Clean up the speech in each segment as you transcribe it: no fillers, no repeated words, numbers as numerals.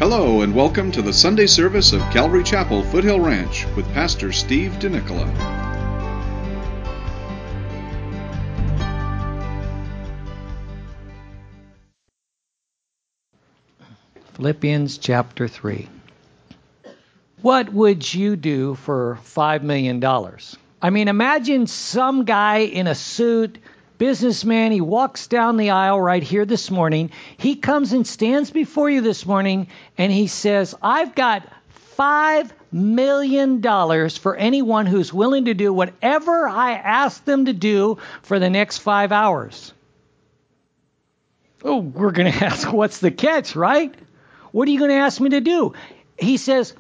Hello and welcome to the Sunday service of Calvary Chapel, Foothill Ranch with Pastor Steve DeNicola. Philippians chapter 3. What would you do for $5 million? I mean, imagine some guy in a suit, businessman, he walks down the aisle right here this morning. He comes and stands before you this morning and he says, I've got $5 million for anyone who's willing to do whatever I ask them to do for the next 5 hours. Oh, we're going to ask, what's the catch, right? What are you going to ask me to do? He says,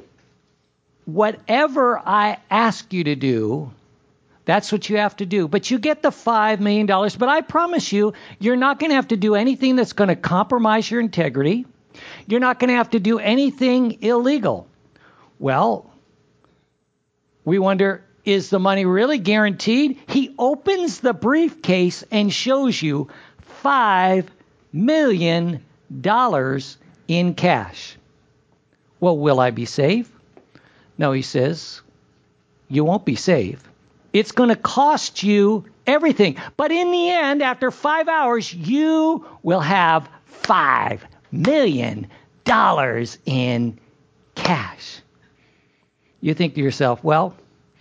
whatever I ask you to do, that's what you have to do. But you get the $5 million. But I promise you, you're not going to have to do anything that's going to compromise your integrity. You're not going to have to do anything illegal. Well, we wonder, is the money really guaranteed? He opens the briefcase and shows you $5 million in cash. Well, will I be safe? No, he says, you won't be safe. It's going to cost you everything. But in the end, after 5 hours, you will have $5 million in cash. You think to yourself, well,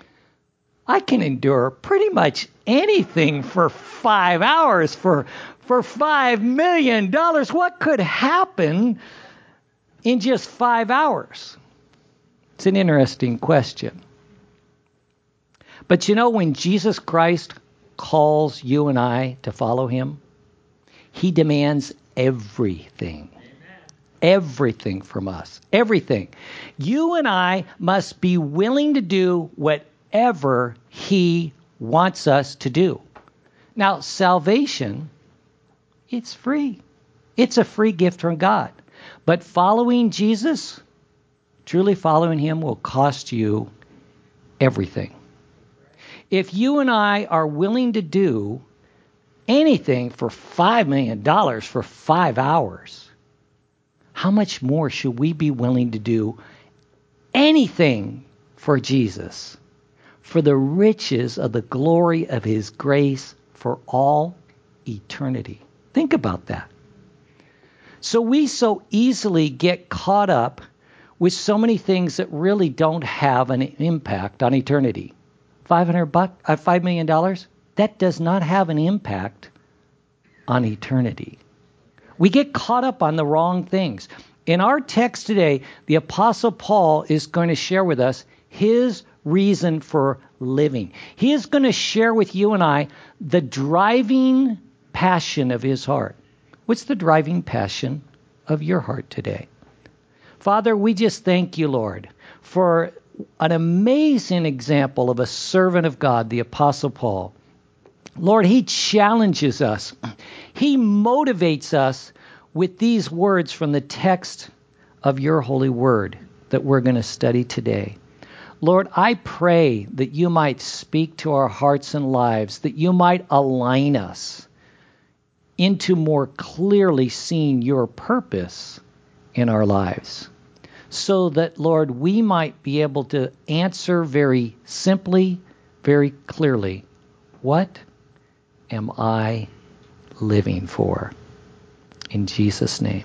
I can endure pretty much anything for 5 hours for $5 million. What could happen in just 5 hours? It's an interesting question. But you know, when Jesus Christ calls you and I to follow him, he demands everything. Amen. Everything from us. Everything. You and I must be willing to do whatever he wants us to do. Now, salvation, it's free. It's a free gift from God. But following Jesus, truly following him, will cost you everything. If you and I are willing to do anything for $5 million for 5 hours, how much more should we be willing to do anything for Jesus, for the riches of the glory of his grace for all eternity? Think about that. So we so easily get caught up with so many things that really don't have an impact on eternity. $5 million, that does not have an impact on eternity. We get caught up on the wrong things. In our text today, the Apostle Paul is going to share with us his reason for living. He is going to share with you and I the driving passion of his heart. What's the driving passion of your heart today? Father, we just thank you, Lord, for an amazing example of a servant of God, the Apostle Paul. Lord, he challenges us. He motivates us with these words from the text of your holy word that we're going to study today. Lord, I pray that you might speak to our hearts and lives, that you might align us into more clearly seeing your purpose in our lives, so that, Lord, we might be able to answer very simply, very clearly, what am I living for? In Jesus' name,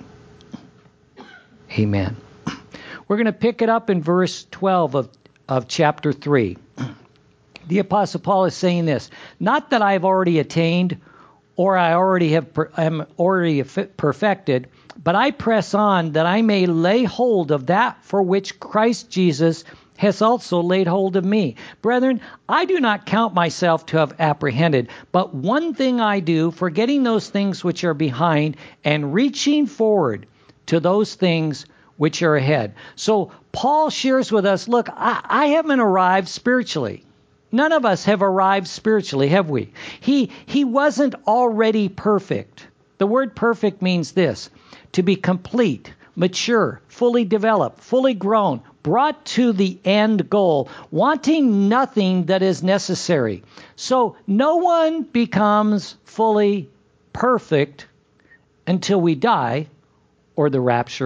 amen. We're going to pick it up in verse 12 of chapter 3. The Apostle Paul is saying this, not that I've already attained or I already am already perfected, but I press on that I may lay hold of that for which Christ Jesus has also laid hold of me. Brethren, I do not count myself to have apprehended, but one thing I do, forgetting those things which are behind and reaching forward to those things which are ahead. So Paul shares with us, look, I haven't arrived spiritually. None of us have arrived spiritually, have we? He wasn't already perfect. The word perfect means this: to be complete, mature, fully developed, fully grown, brought to the end goal, wanting nothing that is necessary. So no one becomes fully perfect until we die or the rapture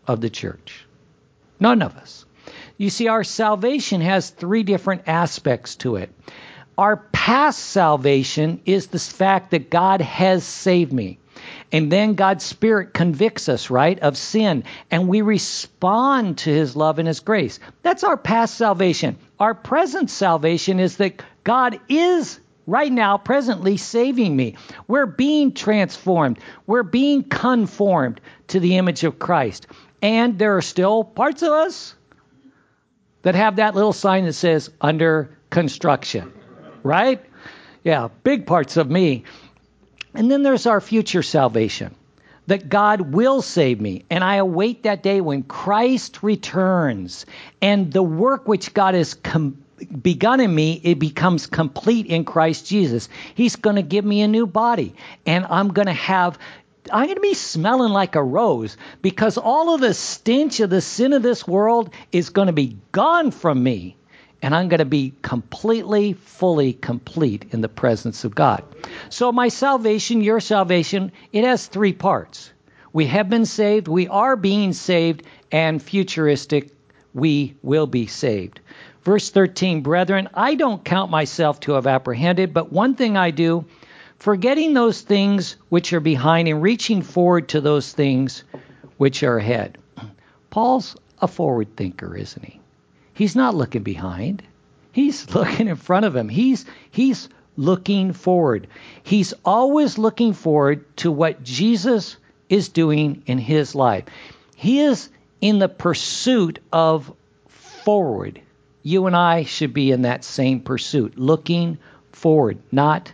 of the church. None of us. You see, our salvation has three different aspects to it. Our past salvation is the fact that God has saved me. And then God's Spirit convicts us, right, of sin. And we respond to His love and His grace. That's our past salvation. Our present salvation is that God is right now, presently, saving me. We're being transformed. We're being conformed to the image of Christ. And there are still parts of us that have that little sign that says, under construction. Right? Yeah, big parts of me. And then there's our future salvation, that God will save me. And I await that day when Christ returns. And the work which God has begun in me, it becomes complete in Christ Jesus. He's going to give me a new body. And I'm going to be smelling like a rose, because all of the stench of the sin of this world is going to be gone from me. And I'm going to be completely, fully complete in the presence of God. So my salvation, your salvation, it has three parts. We have been saved, we are being saved, and futuristic, we will be saved. Verse 13, brethren, I don't count myself to have apprehended, but one thing I do, forgetting those things which are behind and reaching forward to those things which are ahead. Paul's a forward thinker, isn't he? He's not looking behind. He's looking in front of him. He's looking forward. He's always looking forward to what Jesus is doing in his life. He is in the pursuit of forward. You and I should be in that same pursuit, looking forward, not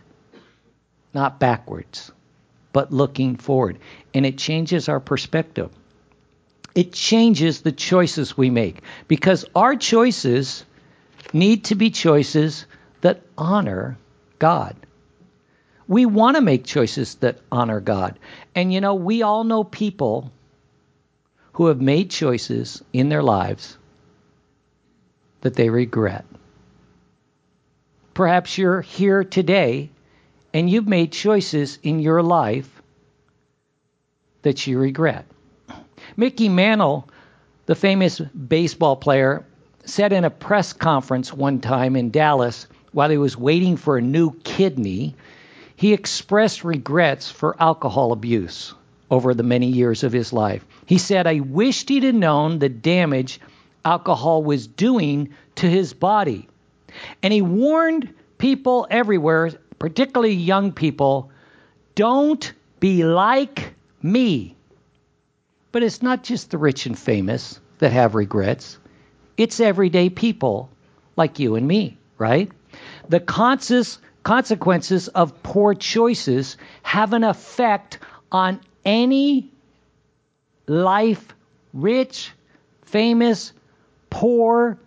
backwards, but looking forward. And it changes our perspective. It changes the choices we make, because our choices need to be choices that honor God. We want to make choices that honor God. And we all know people who have made choices in their lives that they regret. Perhaps you're here today and you've made choices in your life that you regret. Mickey Mantle, the famous baseball player, said in a press conference one time in Dallas while he was waiting for a new kidney, he expressed regrets for alcohol abuse over the many years of his life. He said, I wished he'd have known the damage alcohol was doing to his body. And he warned people everywhere, particularly young people, don't be like me. But it's not just the rich and famous that have regrets. It's everyday people like you and me, right? The consequences of poor choices have an effect on any life, rich, famous, poor,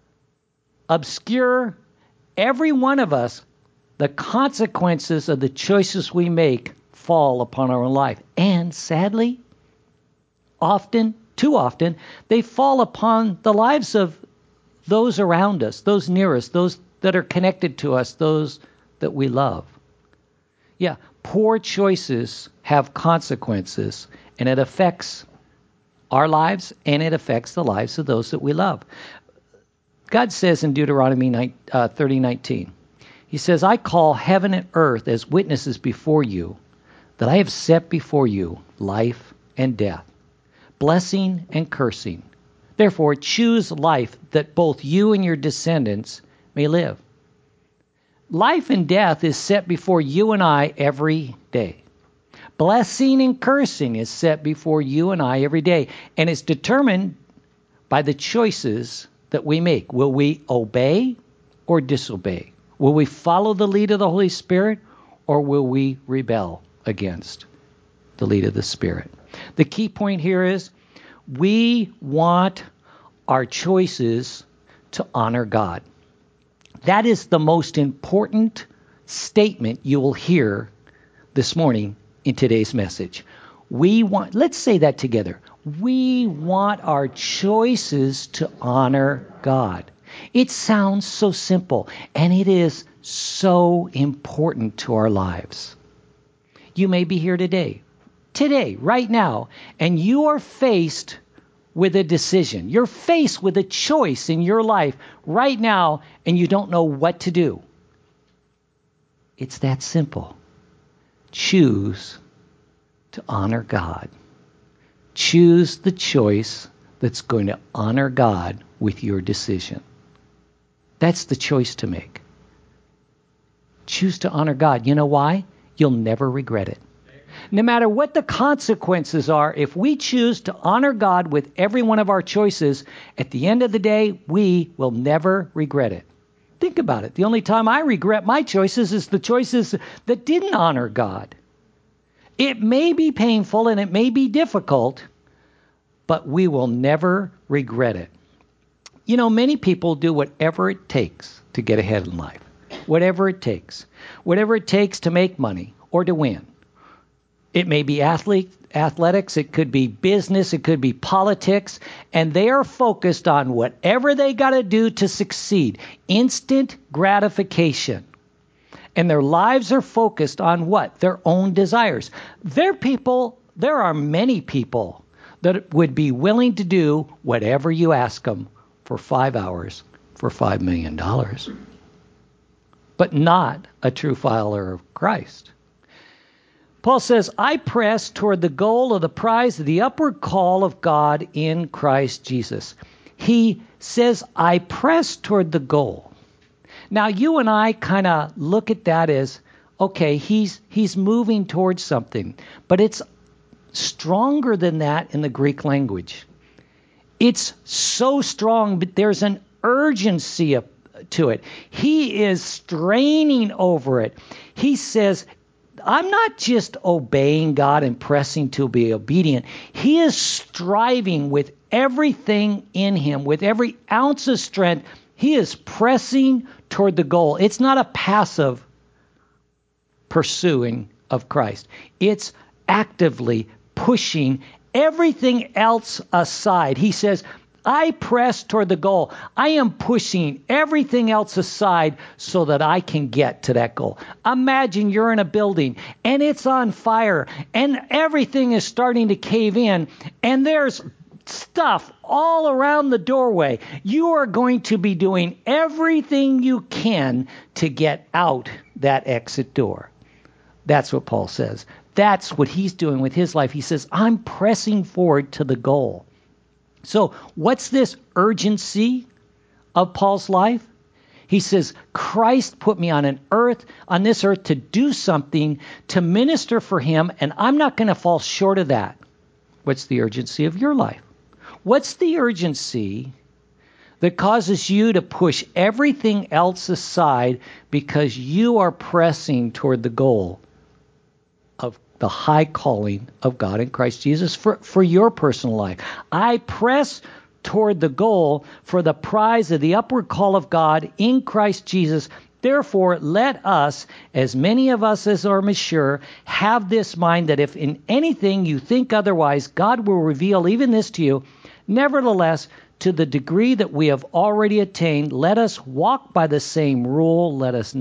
obscure, every one of us, the consequences of the choices we make fall upon our own life. And sadly, too often, they fall upon the lives of those around us, those near us, those that are connected to us, those that we love. Yeah, poor choices have consequences, and it affects our lives, and it affects the lives of those that we love. God says in Deuteronomy 30:19, He says, I call heaven and earth as witnesses before you, that I have set before you life and death, blessing and cursing. Therefore, choose life that both you and your descendants may live. Life and death is set before you and I every day. Blessing and cursing is set before you and I every day. And it's determined by the choices that we make. Will we obey or disobey? Will we follow the lead of the Holy Spirit, or will we rebel against the lead of the Spirit? The key point here is we want our choices to honor God. That is the most important statement you will hear this morning in today's message. Let's say that together. We want our choices to honor God. It sounds so simple, and it is so important to our lives. You may be here today, right now, and you are faced with a decision. You're faced with a choice in your life right now, and you don't know what to do. It's that simple. Choose to honor God. Choose the choice that's going to honor God with your decision. That's the choice to make. Choose to honor God. You know why? You'll never regret it. No matter what the consequences are, if we choose to honor God with every one of our choices, at the end of the day, we will never regret it. Think about it. The only time I regret my choices is the choices that didn't honor God. It may be painful and it may be difficult, but we will never regret it. You know, many people do whatever it takes to get ahead in life. Whatever it takes. Whatever it takes to make money or to win. It may be athletics, it could be business, it could be politics, and they are focused on whatever they got to do to succeed. Instant gratification. And their lives are focused on what? Their own desires. There are many people that would be willing to do whatever you ask them for 5 hours for $5 million. But not a true follower of Christ. Paul says, I press toward the goal of the prize of the upward call of God in Christ Jesus. He says, I press toward the goal. Now, you and I kind of look at that as, okay, he's moving towards something. But it's stronger than that in the Greek language. It's so strong, but there's an urgency to it. He is straining over it. He says, I'm not just obeying God and pressing to be obedient. He is striving with everything in him, with every ounce of strength. He is pressing toward the goal. It's not a passive pursuing of Christ. It's actively pushing everything else aside. He says, I press toward the goal. I am pushing everything else aside so that I can get to that goal. Imagine you're in a building and it's on fire and everything is starting to cave in and there's stuff all around the doorway. You are going to be doing everything you can to get out that exit door. That's what Paul says. That's what he's doing with his life. He says, I'm pressing forward to the goal. So what's this urgency of Paul's life? He says, Christ put me on this earth to do something, to minister for him, and I'm not going to fall short of that. What's the urgency of your life? What's the urgency that causes you to push everything else aside because you are pressing toward the goal of the high calling of God in Christ Jesus for your personal life? I press toward the goal for the prize of the upward call of God in Christ Jesus. Therefore, let us, as many of us as are mature, have this mind that if in anything you think otherwise, God will reveal even this to you. Nevertheless, to the degree that we have already attained, let us walk by the same rule. Let us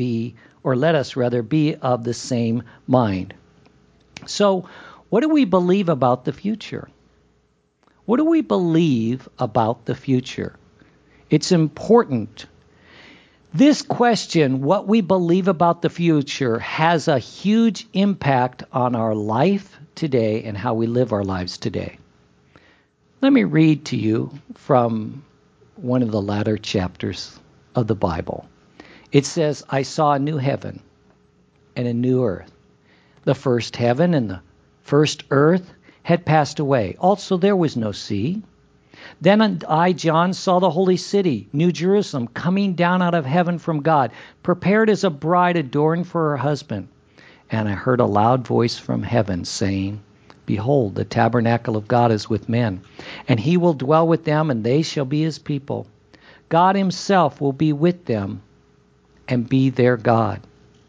rather be of the same mind. So, what do we believe about the future? What do we believe about the future? It's important. This question, what we believe about the future, has a huge impact on our life today and how we live our lives today. Let me read to you from one of the latter chapters of the Bible. It says, I saw a new heaven and a new earth. The first heaven and the first earth had passed away. Also there was no sea. Then I, John, saw the holy city, New Jerusalem, coming down out of heaven from God, prepared as a bride adorned for her husband. And I heard a loud voice from heaven saying, Behold, the tabernacle of God is with men, and he will dwell with them, and they shall be his people. God himself will be with them and be their God.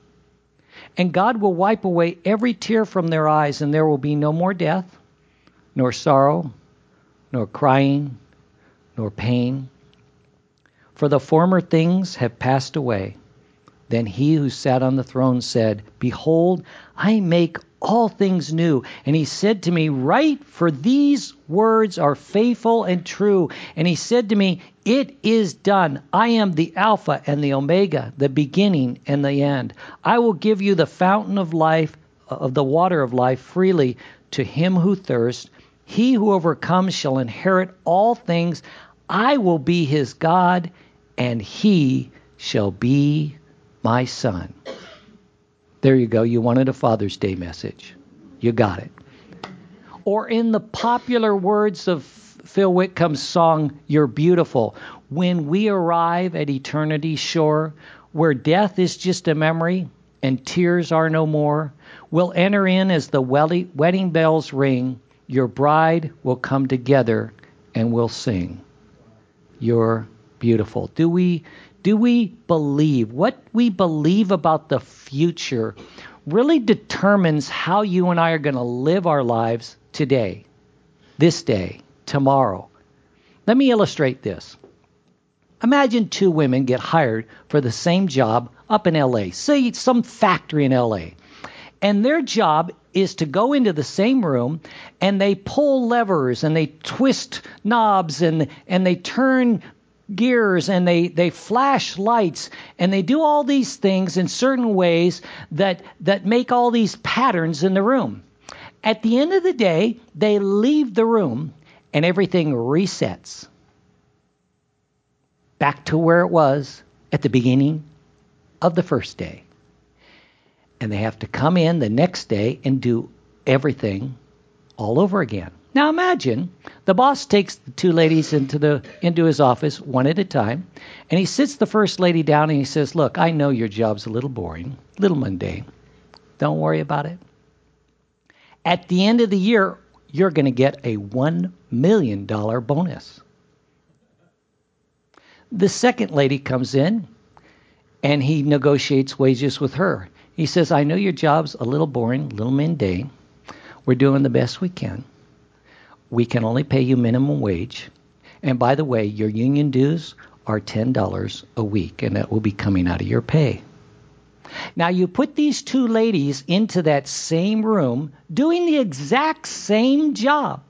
And God will wipe away every tear from their eyes, and there will be no more death, nor sorrow, nor crying, nor pain. For the former things have passed away. Then he who sat on the throne said, Behold, I make all things new. And he said to me, write, for these words are faithful and true. And he said to me, it is done. I am the Alpha and the Omega, the beginning and the end. I will give you the fountain of life, of the water of life freely to him who thirsts. He who overcomes shall inherit all things. I will be his God, and he shall be my son. There you go. You wanted a Father's Day message. You got it. Or in the popular words of Phil Whitcomb's song, You're Beautiful, when we arrive at eternity's shore, where death is just a memory and tears are no more, we'll enter in as the wedding bells ring. Your bride will come together and we'll sing. You're beautiful. Do we believe? What we believe about the future really determines how you and I are going to live our lives today, this day, tomorrow. Let me illustrate this. Imagine two women get hired for the same job up in L.A., say some factory in L.A., and their job is to go into the same room and they pull levers and they twist knobs and they turn gears and they flash lights and they do all these things in certain ways that make all these patterns in the room. At the end of the day, they leave the room and everything resets back to where it was at the beginning of the first day. And they have to come in the next day and do everything all over again. Now imagine the boss takes the two ladies into his office one at a time, and he sits the first lady down and he says, look, I know your job's a little boring, a little mundane. Don't worry about it. At the end of the year, you're going to get a $1 million bonus. The second lady comes in and he negotiates wages with her. He says, I know your job's a little boring, a little mundane. We're doing the best we can. We can only pay you minimum wage. And by the way, your union dues are $10 a week, and that will be coming out of your pay. Now, you put these two ladies into that same room doing the exact same job,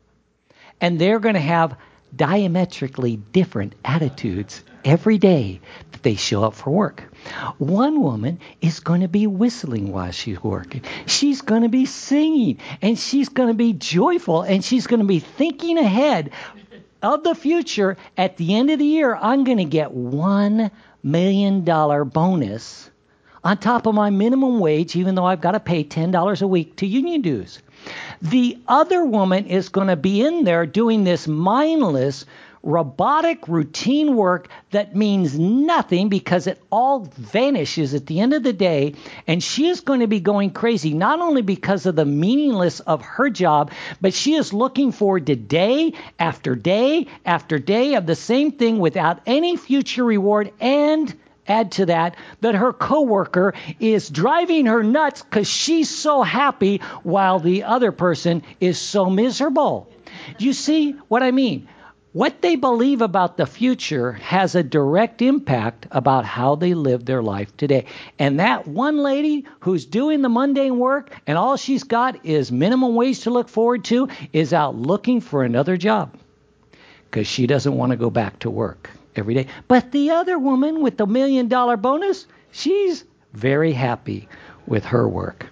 and they're going to have diametrically different attitudes every day that they show up for work. One woman is going to be whistling while she's working. She's going to be singing, and she's going to be joyful, and she's going to be thinking ahead of the future. At the end of the year, I'm going to get $1 million bonus on top of my minimum wage, even though I've got to pay $10 a week to union dues. The other woman is going to be in there doing this mindless, robotic, routine work that means nothing because it all vanishes at the end of the day. And she is going to be going crazy, not only because of the meaningless of her job, but she is looking forward to day after day after day of the same thing without any future reward. And add to that her coworker is driving her nuts because she's so happy while the other person is so miserable. Do you see what I mean? What they believe about the future has a direct impact about how they live their life today. And that one lady who's doing the mundane work and all she's got is minimum wage to look forward to is out looking for another job because she doesn't want to go back to work every day. But the other woman with the $1 million bonus, she's very happy with her work.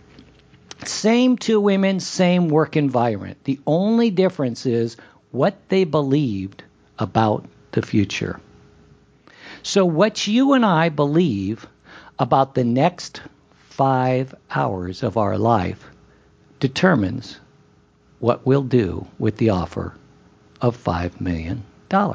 Same two women, same work environment. The only difference is what they believed about the future. So what you and I believe about the next 5 hours of our life determines what we'll do with the offer of $5 million.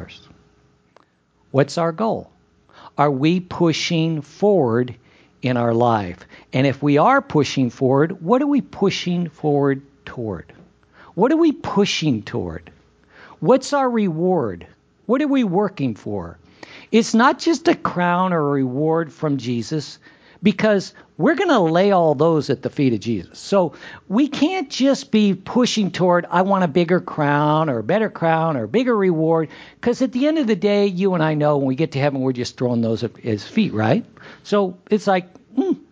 What's our goal? Are we pushing forward in our life? And if we are pushing forward, what are we pushing forward toward? What are we pushing toward? What's our reward? What are we working for? It's not just a crown or a reward from Jesus, because we're going to lay all those at the feet of Jesus. So we can't just be pushing toward, I want a bigger crown or a better crown or a bigger reward, because at the end of the day, you and I know when we get to heaven, we're just throwing those at his feet, right? So it's like,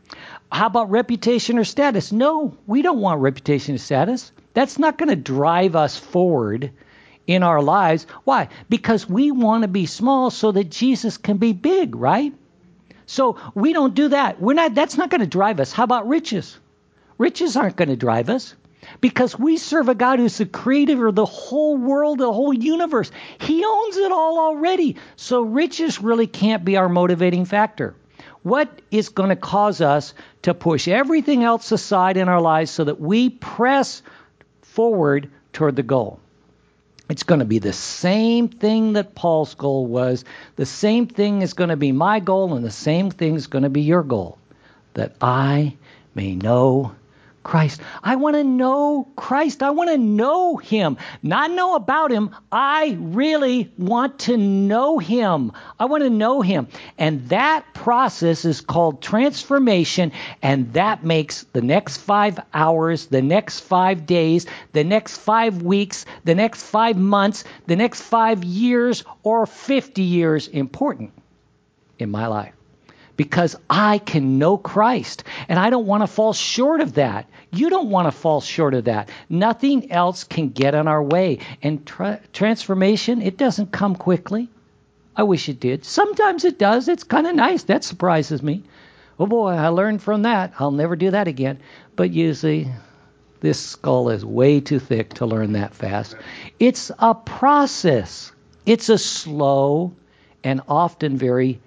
How about reputation or status? No, we don't want reputation or status. That's not going to drive us forward in our lives. Why? Because we want to be small so that Jesus can be big, right? So we don't do that. That's not going to drive us. How about riches? Riches aren't going to drive us because we serve a God who's the creator of the whole world, the whole universe. He owns it all already. So riches really can't be our motivating factor. What is going to cause us to push everything else aside in our lives so that we press forward toward the goal? It's going to be the same thing that Paul's goal was. The same thing is going to be my goal, and the same thing is going to be your goal. That I may know Christ. I want to know Christ. I want to know Him. Not know about Him. I really want to know Him. I want to know Him. And that process is called transformation, and that makes the next 5 hours, the next 5 days, the next 5 weeks, the next 5 months, the next 5 years, or 50 years important in my life. Because I can know Christ, and I don't want to fall short of that. You don't want to fall short of that. Nothing else can get in our way. And transformation, it doesn't come quickly. I wish it did. Sometimes it does. It's kind of nice. That surprises me. Oh boy, I learned from that. I'll never do that again. But usually, this skull is way too thick to learn that fast. It's a process. It's a slow and often very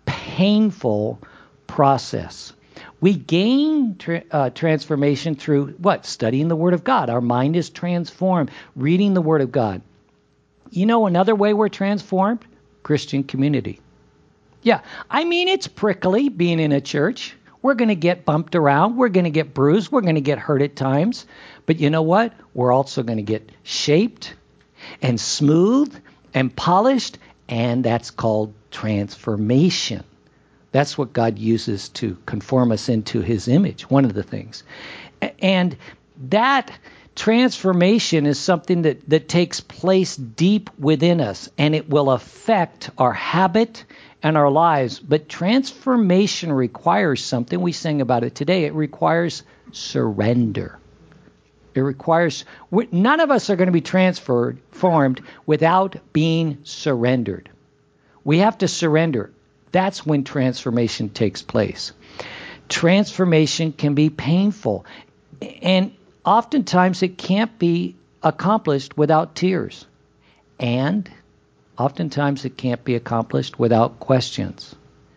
painful process. We gain transformation through what? Studying the Word of God. Our mind is transformed. Reading the Word of God. You know another way we're transformed? Christian community. Yeah, I mean it's prickly being in a church. We're going to get bumped around. We're going to get bruised. We're going to get hurt at times. But you know what? We're also going to get shaped and smooth and polished, and that's called transformation. That's what God uses to conform us into His image, one of the things. And that transformation is something that takes place deep within us, and it will affect our habit and our lives. But transformation requires something. We sang about it today. It requires surrender. It requires, none of us are going to be transformed without being surrendered. We have to surrender. That's when transformation takes place. Transformation can be painful, and oftentimes it can't be accomplished without tears. And oftentimes it can't be accomplished without questions.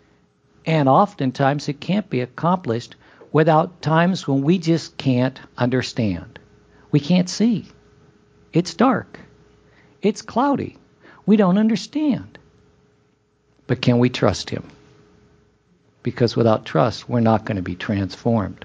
And oftentimes it can't be accomplished without times when we just can't understand. We can't see. It's dark. It's cloudy. We don't understand. But can we trust Him? Because without trust, we're not going to be transformed.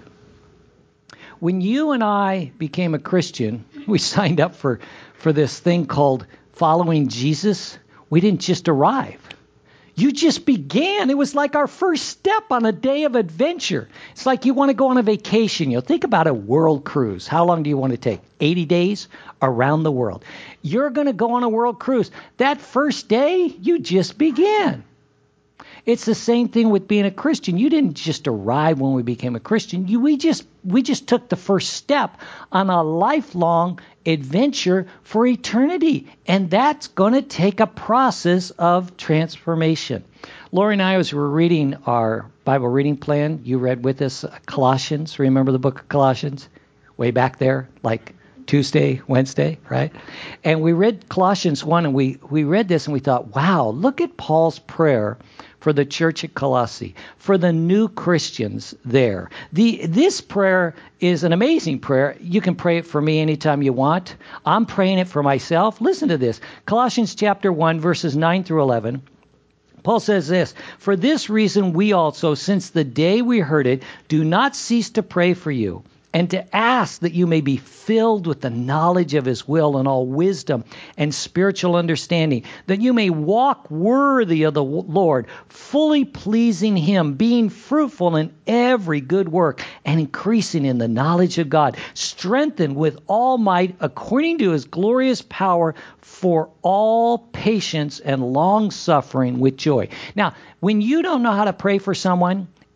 When you and I became a Christian, we signed up for this thing called following Jesus. We didn't just arrive. You just began. It was like our first step on a day of adventure. It's like you want to go on a vacation. You know, think about a world cruise. How long do you want to take? 80 days around the world. You're going to go on a world cruise. That first day, you just began. It's the same thing with being a Christian. You didn't just arrive when we became a Christian. We just took the first step on a lifelong adventure for eternity. And that's going to take a process of transformation. Lori and I, as we were reading our Bible reading plan, you read with us Colossians. Remember the book of Colossians? Way back there, like Tuesday, Wednesday, right? And we read Colossians 1, and we read this, and we thought, wow, look at Paul's prayer for the church at Colossae, for the new Christians there. This prayer is an amazing prayer. You can pray it for me anytime you want. I'm praying it for myself. Listen to this. Colossians chapter 1, verses 9 through 11. Paul says this, "For this reason we also, since the day we heard it, do not cease to pray for you, and to ask that you may be filled with the knowledge of His will and all wisdom and spiritual understanding, that you may walk worthy of the Lord, fully pleasing Him, being fruitful in every good work, and increasing in the knowledge of God, strengthened with all might according to His glorious power, for all patience and long suffering with joy." Now, when you don't know how to pray for someone,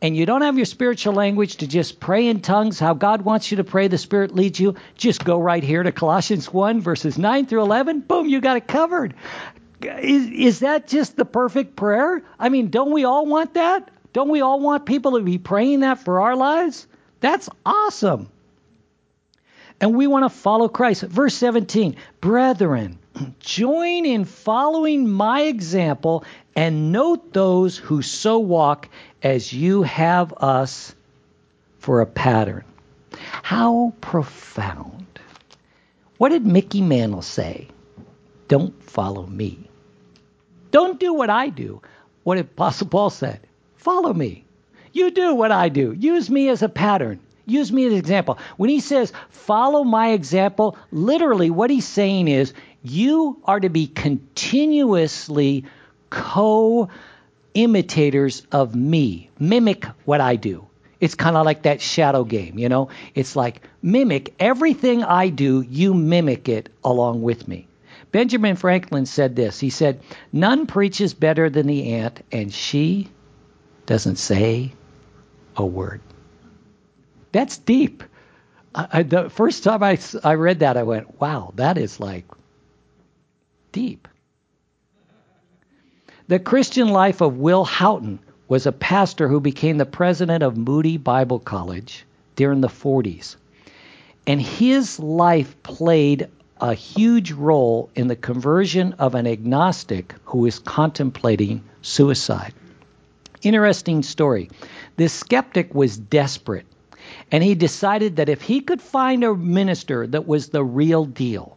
and you don't have your spiritual language to just pray in tongues how God wants you to pray, the Spirit leads you, just go right here to Colossians 1, verses 9 through 11. Boom, you got it covered. Is that just the perfect prayer? I mean, don't we all want that? Don't we all want people to be praying that for our lives? That's awesome. And we want to follow Christ. Verse 17, brethren, join in following my example and note those who so walk as you have us for a pattern. How profound. What did Mickey Mantle say? Don't follow me. Don't do what I do. What did Apostle Paul said? Follow me. You do what I do. Use me as a pattern. Use me as an example. When he says, follow my example, literally what he's saying is, you are to be continuously co-imitators of me. Mimic what I do. It's kind of like that shadow game, you know? It's like, mimic everything I do, you mimic it along with me. Benjamin Franklin said this. He said, none preaches better than the ant, and she doesn't say a word. That's deep. The first time I read that, I went, wow, that is like deep. The Christian life of Will Houghton was a pastor who became the president of Moody Bible College during the 40s. And his life played a huge role in the conversion of an agnostic who was contemplating suicide. Interesting story. This skeptic was desperate, and he decided that if he could find a minister that was the real deal,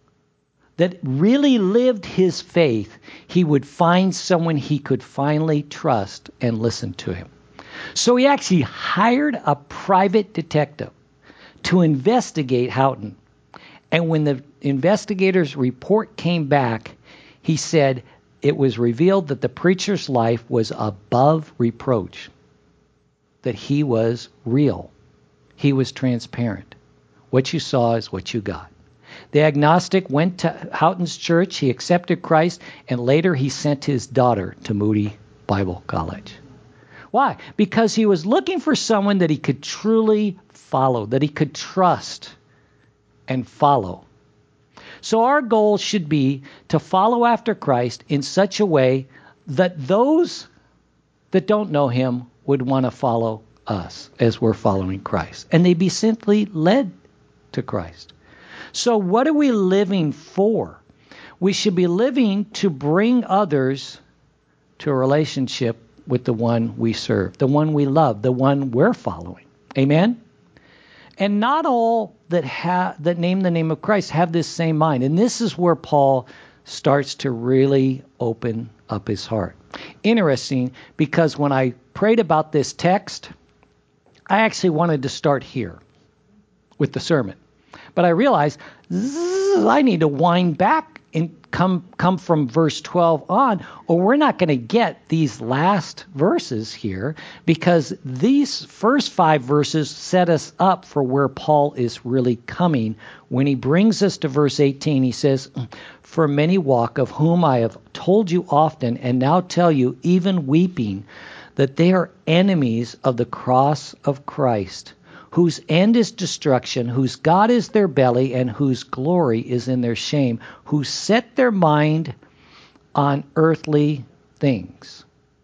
that really lived his faith, he would find someone he could finally trust and listen to him. So he actually hired a private detective to investigate Houghton. And when the investigator's report came back, he said it was revealed that the preacher's life was above reproach, that he was real. He was transparent. What you saw is what you got. The agnostic went to Houghton's church, he accepted Christ, and later he sent his daughter to Moody Bible College. Why? Because he was looking for someone that he could truly follow, that he could trust and follow. So our goal should be to follow after Christ in such a way that those that don't know him would want to follow us as we're following Christ. And they'd be simply led to Christ. So what are we living for? We should be living to bring others to a relationship with the one we serve, the one we love, the one we're following. Amen? And not all that name the name of Christ have this same mind. And this is where Paul starts to really open up his heart. Interesting, because when I prayed about this text, I actually wanted to start here with the sermon. But I realized I need to wind back and come from verse 12 on, or we're not going to get these last verses here, because these first 5 verses set us up for where Paul is really coming. When he brings us to verse 18, he says, for many walk, of whom I have told you often, and now tell you, even weeping, that they are enemies of the cross of Christ, whose end is destruction, whose God is their belly, and whose glory is in their shame, who set their mind on earthly things.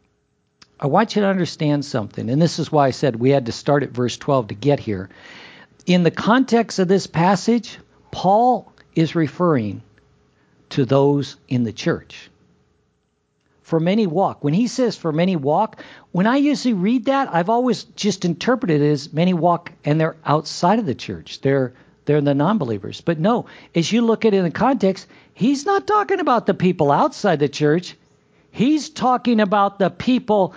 I want you to understand something, and this is why I said we had to start at verse 12 to get here. In the context of this passage, Paul is referring to those in the church. For many walk. When he says for many walk, when I usually read that, I've always just interpreted it as many walk and they're outside of the church. They're the non-believers. But no, as you look at it in the context, he's not talking about the people outside the church. He's talking about the people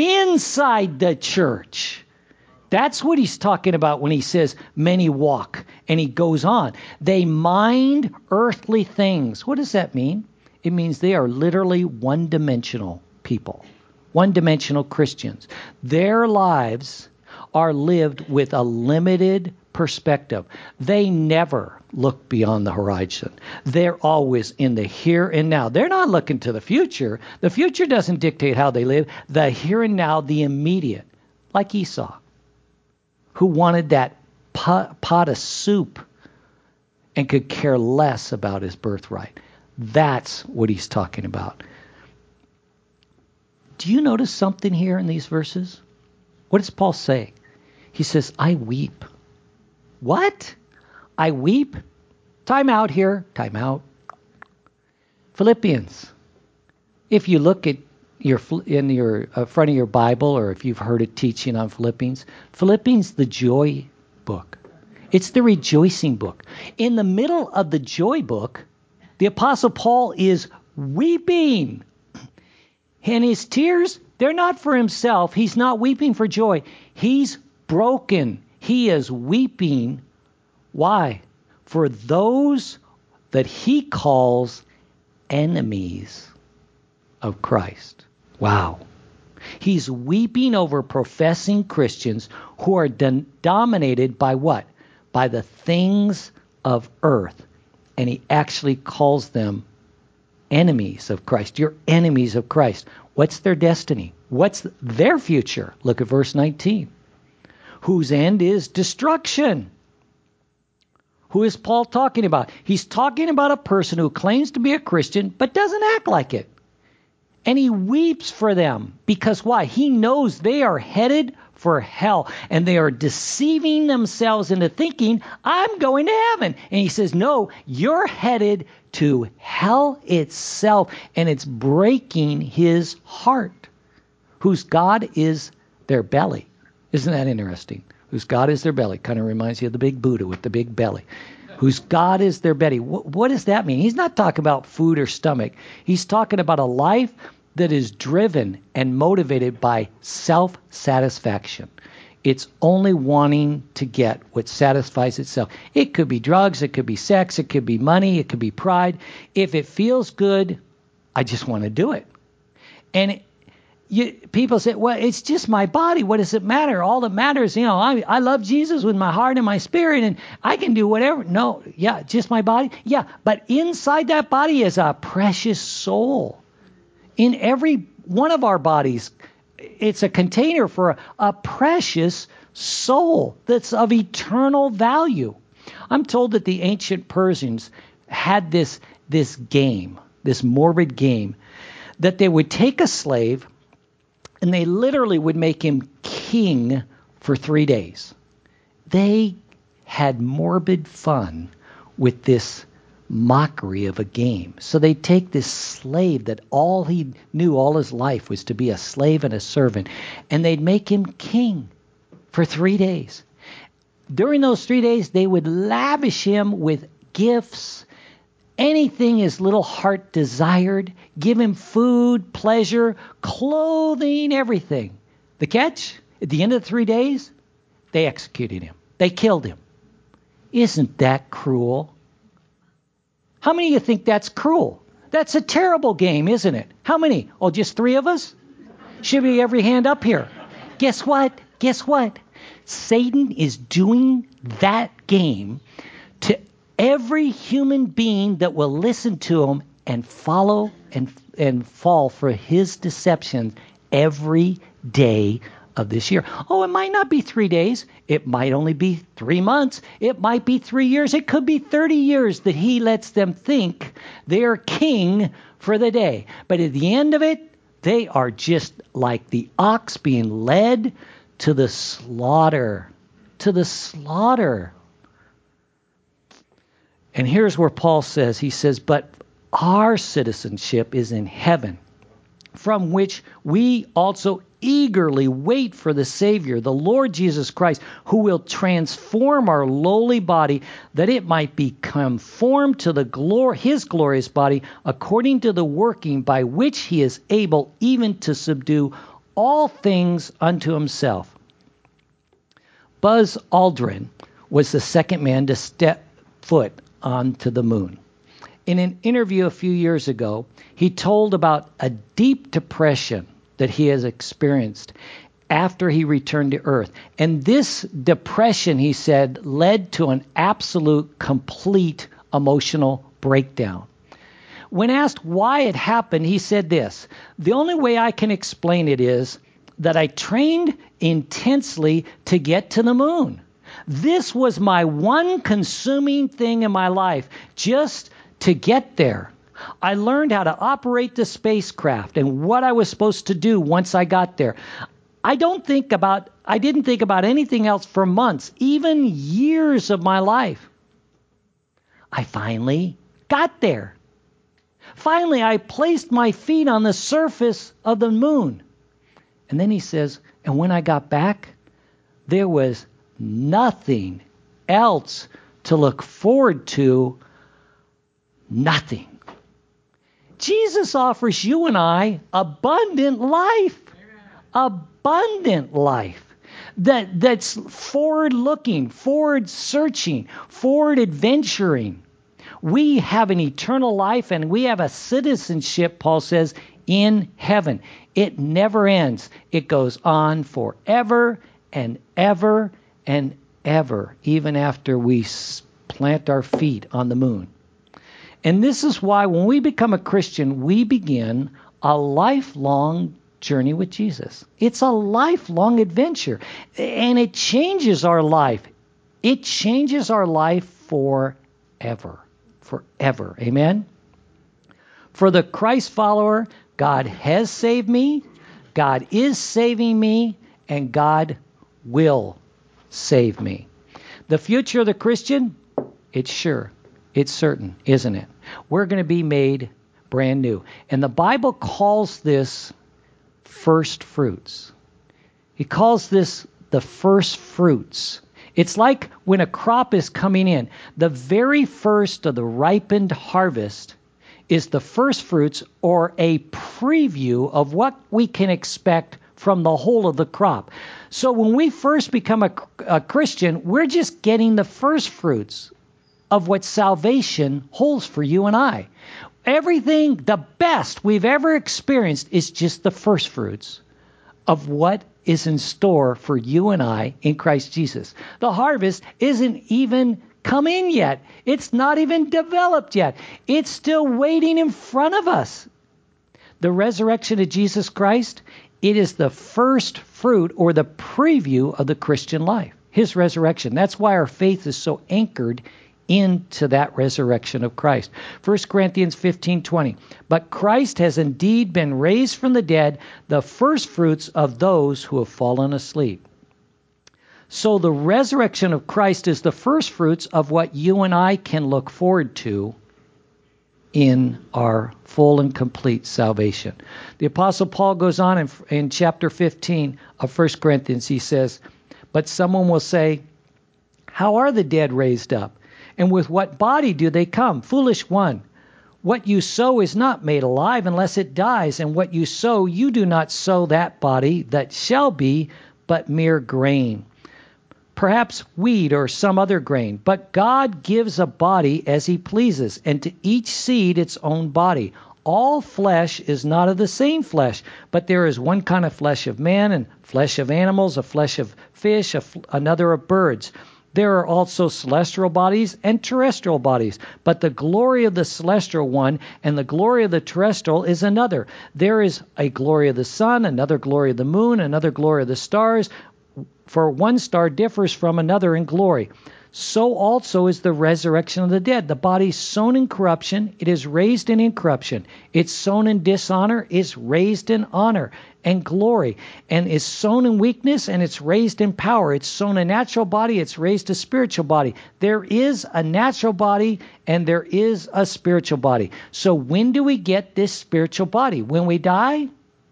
inside the church. That's what he's talking about when he says many walk. And he goes on. They mind earthly things. What does that mean? It means they are literally one-dimensional people, one-dimensional Christians. Their lives are lived with a limited perspective. They never look beyond the horizon. They're always in the here and now. They're not looking to the future. The future doesn't dictate how they live. The here and now, the immediate. like Esau, who wanted that pot of soup and could care less about his birthright. That's what he's talking about. Do you notice something here in these verses? What does Paul say? He says, I weep. What? I weep? Time out here. Time out. Philippians. If you look at your front of your Bible, or if you've heard it teaching on Philippians, the joy book. It's the rejoicing book. In the middle of the joy book, the Apostle Paul is weeping. And his tears, they're not for himself. He's not weeping for joy. He's broken. He is weeping. Why? For those that he calls enemies of Christ. Wow. He's weeping over professing Christians who are dominated by what? By the things of earth. And he actually calls them enemies of Christ. You're enemies of Christ. What's their destiny? What's their future? Look at verse 19. Whose end is destruction. Who is Paul talking about? He's talking about a person who claims to be a Christian but doesn't act like it. And he weeps for them. Because why? He knows they are headed for hell. And they are deceiving themselves into thinking, I'm going to heaven. And he says, no, you're headed to hell itself. And it's breaking his heart. Whose God is their belly. Isn't that interesting? Whose God is their belly. Kind of reminds you of the big Buddha with the big belly. Whose God is their belly. What does that mean? He's not talking about food or stomach. He's talking about a life that is driven and motivated by self-satisfaction. It's only wanting to get what satisfies itself. It could be drugs, it could be sex, it could be money, it could be pride. If it feels good, I just want to do it. And people say, well, it's just my body. What does it matter? All that matters, I love Jesus with my heart and my spirit, and I can do whatever. No, yeah, just my body. Yeah, but inside that body is a precious soul. In every one of our bodies, it's a container for a precious soul that's of eternal value. I'm told that the ancient Persians had this game, this morbid game, that they would take a slave and they literally would make him king for 3 days. They had morbid fun with this mockery of a game. So they take this slave that all he knew all his life was to be a slave and a servant, and they'd make him king for 3 days. During those 3 days, they would lavish him with gifts, anything his little heart desired, give him food, pleasure, clothing, everything. The catch? At the end of the 3 days, they executed him. They killed him. Isn't that cruel? How many of you think that's cruel? That's a terrible game, isn't it? How many? Oh, just 3 of us? Should be every hand up here. Guess what? Guess what? Satan is doing that game to every human being that will listen to him and follow and fall for his deception every day of this year. Oh, it might not be 3 days. It might only be 3 months. It might be 3 years. It could be 30 years that he lets them think they're king for the day. But at the end of it, they are just like the ox being led to the slaughter. To the slaughter. And here's where Paul says, he says, but our citizenship is in heaven, from which we also eagerly wait for the Savior, the Lord Jesus Christ, who will transform our lowly body, that it might be conformed to his glorious body, according to the working by which he is able even to subdue all things unto himself. Buzz Aldrin was the second man to step foot onto the moon. In an interview a few years ago, he told about a deep depression that he has experienced after he returned to Earth. And this depression, he said, led to an absolute, complete emotional breakdown. When asked why it happened, he said this: the only way I can explain it is that I trained intensely to get to the moon. This was my one consuming thing in my life, just to get there. I learned how to operate the spacecraft and what I was supposed to do once I got there. I didn't think about anything else for months, even years of my life. I finally got there. Finally, I placed my feet on the surface of the moon. And then he says, and when I got back, there was nothing else to look forward to. Nothing. Jesus offers you and I abundant life. Abundant life. That's forward-looking, forward-searching, forward-adventuring. We have an eternal life, and we have a citizenship, Paul says, in heaven. It never ends. It goes on forever and ever and ever, even after we plant our feet on the moon. And this is why when we become a Christian, we begin a lifelong journey with Jesus. It's a lifelong adventure, and it changes our life. It changes our life forever. Forever. Amen? For the Christ follower, God has saved me, God is saving me, and God will save me. The future of the Christian, it's sure. It's certain, isn't it? We're going to be made brand new. And the Bible calls this first fruits. He calls this the first fruits. It's like when a crop is coming in. The very first of the ripened harvest is the first fruits, or a preview of what we can expect from the whole of the crop. So when we first become a Christian, we're just getting the first fruits of what salvation holds for you and I. Everything, the best we've ever experienced, is just the first fruits of what is in store for you and I in Christ Jesus. The harvest isn't even come in yet. It's not even developed yet. It's still waiting in front of us. The resurrection of Jesus Christ, it is the first fruit or the preview of the Christian life. His resurrection. That's why our faith is so anchored into that resurrection of Christ. 1 Corinthians 15:20. But Christ has indeed been raised from the dead, the first fruits of those who have fallen asleep. So the resurrection of Christ is the first fruits of what you and I can look forward to in our full and complete salvation. The Apostle Paul goes on in chapter 15 of 1 Corinthians. He says, but someone will say, how are the dead raised up? And with what body do they come? Foolish one. What you sow is not made alive unless it dies. And what you sow, you do not sow that body that shall be, but mere grain. Perhaps wheat or some other grain. But God gives a body as he pleases, and to each seed its own body. All flesh is not of the same flesh, but there is one kind of flesh of man, and flesh of animals, a flesh of fish, another of birds. There are also celestial bodies and terrestrial bodies, but the glory of the celestial one and the glory of the terrestrial is another. There is a glory of the sun, another glory of the moon, another glory of the stars, for one star differs from another in glory. So also is the resurrection of the dead. The body sown in corruption, it is raised in incorruption. It's sown in dishonor, is raised in honor and glory. And is sown in weakness, and it's raised in power. It's sown a natural body, it's raised a spiritual body. There is a natural body, and there is a spiritual body. So when do we get this spiritual body? When we die?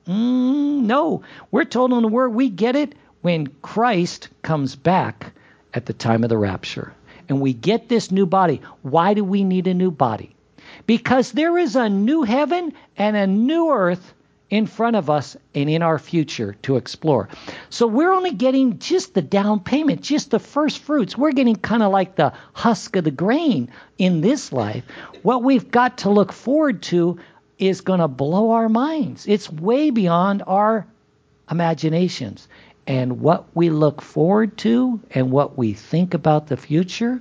No. We're told in the Word we get it when Christ comes back at the time of the rapture. And we get this new body. Why do we need a new body? Because there is a new heaven and a new earth in front of us and in our future to explore. So we're only getting just the down payment, just the first fruits. We're getting kind of like the husk of the grain in this life. What we've got to look forward to is going to blow our minds. It's way beyond our imaginations. And what we look forward to and what we think about the future,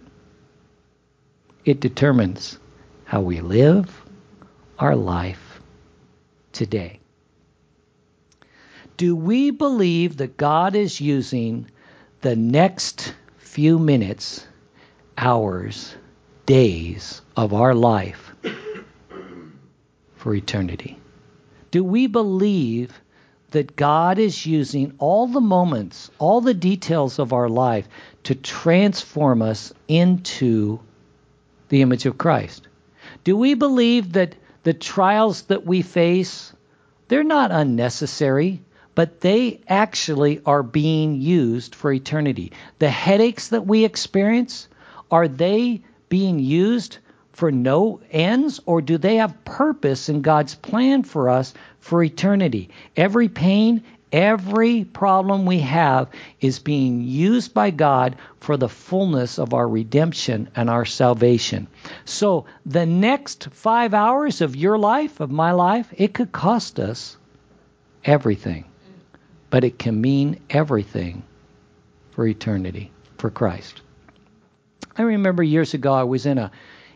it determines how we live our life today. Do we believe that God is using the next few minutes, hours, days of our life for eternity? Do we believe that God is using all the moments, all the details of our life to transform us into the image of Christ? Do we believe that the trials that we face, they're not unnecessary, but they actually are being used for eternity? The headaches that we experience, are they being used for no ends, or do they have purpose in God's plan for us for eternity? Every pain, every problem we have is being used by God for the fullness of our redemption and our salvation. So the next 5 hours of your life, of my life, it could cost us everything, but it can mean everything for eternity, for Christ. I remember years ago I was in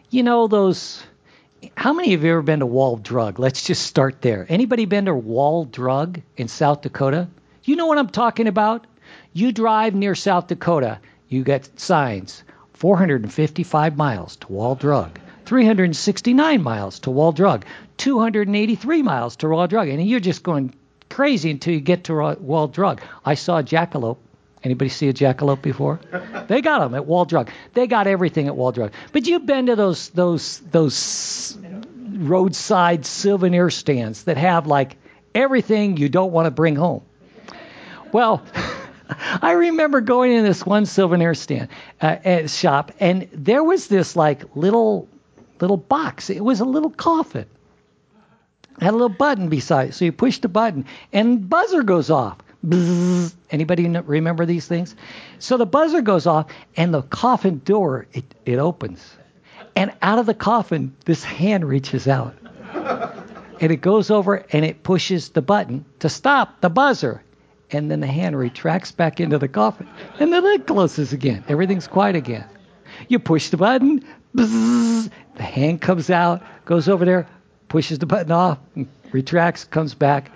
how many of you have ever been to Wall Drug? Let's just start there. Anybody been to Wall Drug in South Dakota? You know what I'm talking about? You drive near South Dakota, you get signs, 455 miles to Wall Drug, 369 miles to Wall Drug, 283 miles to Wall Drug, and you're just going crazy until you get to Wall Drug. I saw a jackalope. Anybody see a jackalope before? They got them at Wall Drug. They got everything at Wall Drug. But you've been to those roadside souvenir stands that have like everything you don't want to bring home. Well, I remember going in this one souvenir stand shop, and there was this like little box. It was a little coffin. It had a little button beside it. So you push the button, and buzzer goes off. Bzzz. Anybody remember these things? So the buzzer goes off, and the coffin door, it opens. And out of the coffin, this hand reaches out. And it goes over, and it pushes the button to stop the buzzer. And then the hand retracts back into the coffin, and the lid closes again. Everything's quiet again. You push the button, bzzz, the hand comes out, goes over there, pushes the button off, retracts, comes back.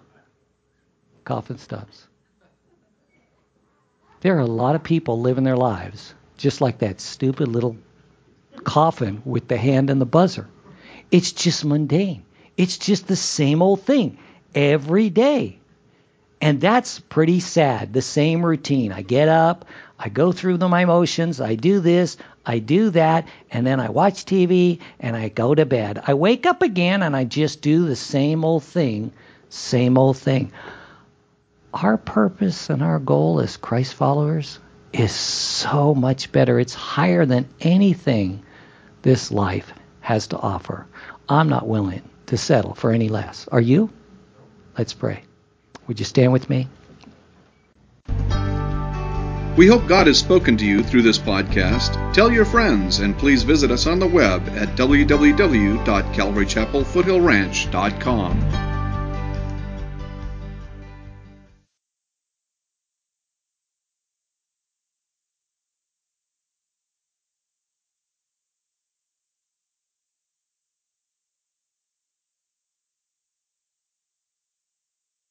Coffin stops. There are a lot of people living their lives just like that stupid little coffin with the hand and the buzzer. It's just mundane. It's just the same old thing every day. And that's pretty sad, the same routine. I get up, I go through my motions, I do this, I do that, and then I watch TV and I go to bed. I wake up again and I just do the same old thing, same old thing. Our purpose and our goal as Christ followers is so much better. It's higher than anything this life has to offer. I'm not willing to settle for any less. Are you? Let's pray. Would you stand with me? We hope God has spoken to you through this podcast. Tell your friends, and please visit us on the web at www.calvarychapelfoothillranch.com.